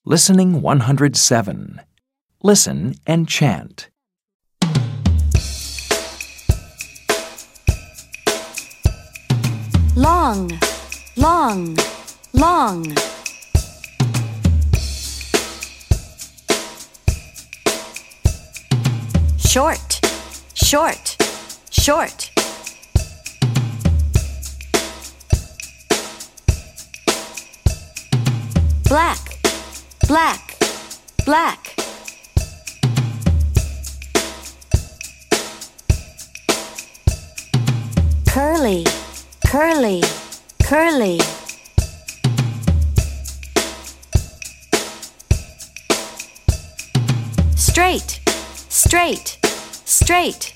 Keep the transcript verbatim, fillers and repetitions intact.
Listening one hundred seven. Listen and chant. Long, long, long. Short, short, short. Black, black, black. Curly, curly, curly. Straight, straight, straight.